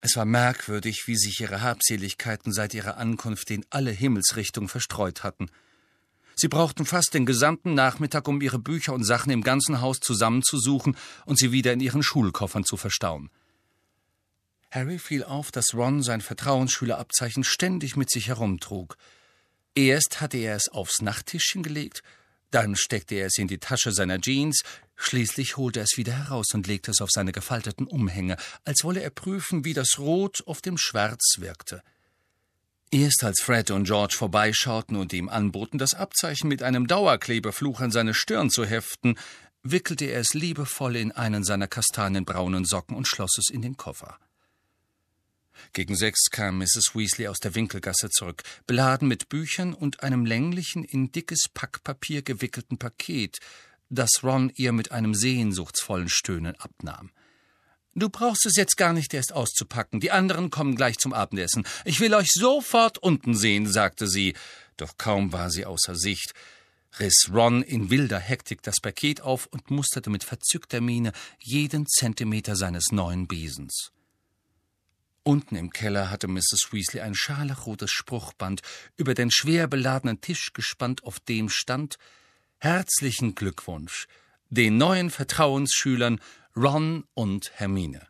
Es war merkwürdig, wie sich ihre Habseligkeiten seit ihrer Ankunft in alle Himmelsrichtungen verstreut hatten. Sie brauchten fast den gesamten Nachmittag, um ihre Bücher und Sachen im ganzen Haus zusammenzusuchen und sie wieder in ihren Schulkoffern zu verstauen. Harry fiel auf, dass Ron sein Vertrauensschülerabzeichen ständig mit sich herumtrug. Erst hatte er es aufs Nachttischchen gelegt, dann steckte er es in die Tasche seiner Jeans, schließlich holte er es wieder heraus und legte es auf seine gefalteten Umhänge, als wolle er prüfen, wie das Rot auf dem Schwarz wirkte. Erst als Fred und George vorbeischauten und ihm anboten, das Abzeichen mit einem Dauerkleberfluch an seine Stirn zu heften, wickelte er es liebevoll in einen seiner kastanienbraunen Socken und schloss es in den Koffer. Gegen 6 kam Mrs. Weasley aus der Winkelgasse zurück, beladen mit Büchern und einem länglichen, in dickes Packpapier gewickelten Paket, das Ron ihr mit einem sehnsuchtsvollen Stöhnen abnahm. »Du brauchst es jetzt gar nicht erst auszupacken. Die anderen kommen gleich zum Abendessen. Ich will euch sofort unten sehen«, sagte sie. Doch kaum war sie außer Sicht, riss Ron in wilder Hektik das Paket auf und musterte mit verzückter Miene jeden Zentimeter seines neuen Besens. Unten im Keller hatte Mrs. Weasley ein scharlachrotes Spruchband über den schwer beladenen Tisch gespannt, auf dem stand: »Herzlichen Glückwunsch, den neuen Vertrauensschülern Ron und Hermine.«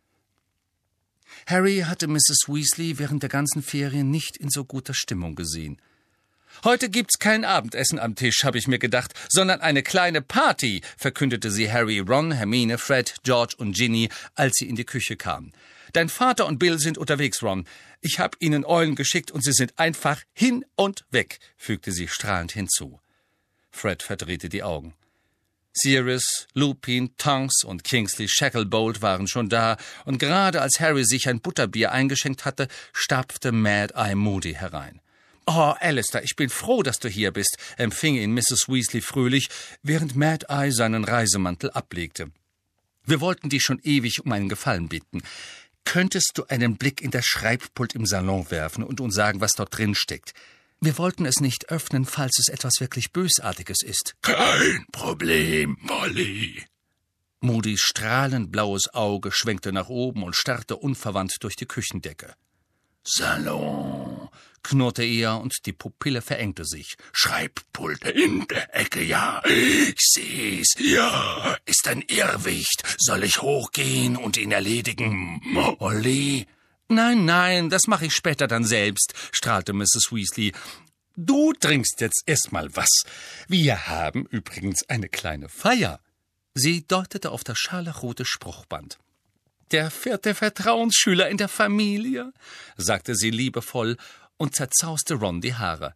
Harry hatte Mrs. Weasley während der ganzen Ferien nicht in so guter Stimmung gesehen. »Heute gibt's kein Abendessen am Tisch«, habe ich mir gedacht, »sondern eine kleine Party«, verkündete sie Harry, Ron, Hermine, Fred, George und Ginny, als sie in die Küche kamen. »Dein Vater und Bill sind unterwegs, Ron. Ich habe ihnen Eulen geschickt und sie sind einfach hin und weg«, fügte sie strahlend hinzu. Fred verdrehte die Augen. Sirius, Lupin, Tonks und Kingsley Shacklebolt waren schon da, und gerade als Harry sich ein Butterbier eingeschenkt hatte, stapfte Mad-Eye Moody herein. »Oh, Alistair, ich bin froh, dass du hier bist«, empfing ihn Mrs. Weasley fröhlich, während Mad-Eye seinen Reisemantel ablegte. »Wir wollten dich schon ewig um einen Gefallen bitten. Könntest du einen Blick in das Schreibpult im Salon werfen und uns sagen, was dort drin steckt? Wir wollten es nicht öffnen, falls es etwas wirklich Bösartiges ist.« »Kein Problem, Molly.« Moody's strahlend blaues Auge schwenkte nach oben und starrte unverwandt durch die Küchendecke. »Salon«, knurrte er, und die Pupille verengte sich. »Schreibpult in der Ecke, ja. Ich seh's. Ja, ist ein Irrwicht. Soll ich hochgehen und ihn erledigen, Molly?« »Nein, das mache ich später dann selbst«, strahlte Mrs. Weasley. »Du trinkst jetzt erst mal was. Wir haben übrigens eine kleine Feier.« Sie deutete auf das scharlachrote Spruchband. »Der 4. Vertrauensschüler in der Familie«, sagte sie liebevoll und zerzauste Ron die Haare.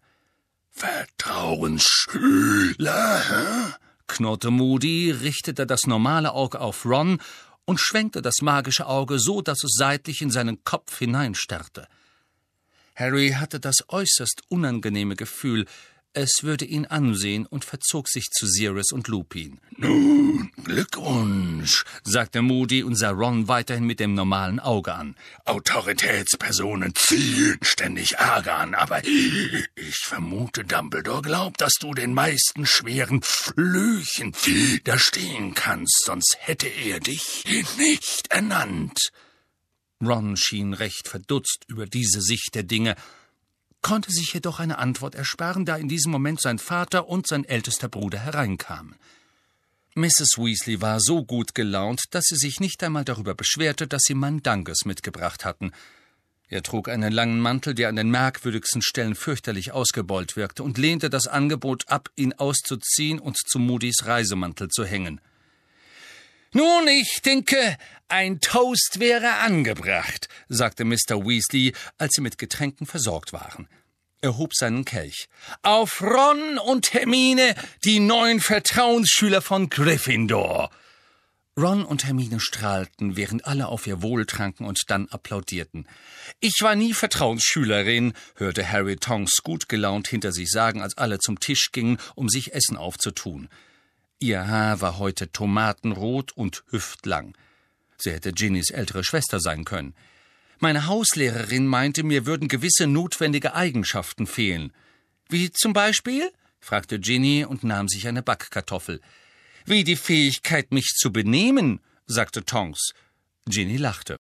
»Vertrauensschüler, hä?«, knurrte Moody, richtete das normale Auge auf Ron und schwenkte das magische Auge so, dass es seitlich in seinen Kopf hineinstarrte. Harry hatte das äußerst unangenehme Gefühl, es würde ihn ansehen, und verzog sich zu Sirius und Lupin. »Nun, Glückwunsch«, sagte Moody und sah Ron weiterhin mit dem normalen Auge an. »Autoritätspersonen ziehen ständig Ärger an, aber ich vermute, Dumbledore glaubt, dass du den meisten schweren Flüchen widerstehen kannst, sonst hätte er dich nicht ernannt.« Ron schien recht verdutzt über diese Sicht der Dinge, konnte sich jedoch eine Antwort ersparen, da in diesem Moment sein Vater und sein ältester Bruder hereinkamen. Mrs. Weasley war so gut gelaunt, dass sie sich nicht einmal darüber beschwerte, dass sie Mandanges mitgebracht hatten. Er trug einen langen Mantel, der an den merkwürdigsten Stellen fürchterlich ausgebeult wirkte, und lehnte das Angebot ab, ihn auszuziehen und zu Moodys Reisemantel zu hängen. »Nun, ich denke, ein Toast wäre angebracht«, sagte Mr. Weasley, als sie mit Getränken versorgt waren. Er hob seinen Kelch. »Auf Ron und Hermine, die neuen Vertrauensschüler von Gryffindor!« Ron und Hermine strahlten, während alle auf ihr Wohl tranken und dann applaudierten. »Ich war nie Vertrauensschülerin«, hörte Harry Tonks gut gelaunt hinter sich sagen, als alle zum Tisch gingen, um sich Essen aufzutun. Ihr Haar war heute tomatenrot und hüftlang. Sie hätte Ginnys ältere Schwester sein können. Meine Hauslehrerin meinte, mir würden gewisse notwendige Eigenschaften fehlen. »Wie zum Beispiel?« fragte Ginny und nahm sich eine Backkartoffel. »Wie die Fähigkeit, mich zu benehmen«, sagte Tonks. Ginny lachte.